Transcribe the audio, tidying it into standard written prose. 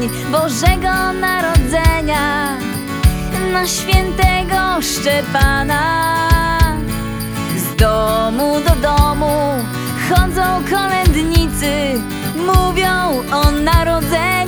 dzień Bożego Narodzenia, na świętego Szczepana. Z domu do domu chodzą kolędnicy, mówią o narodzeniu.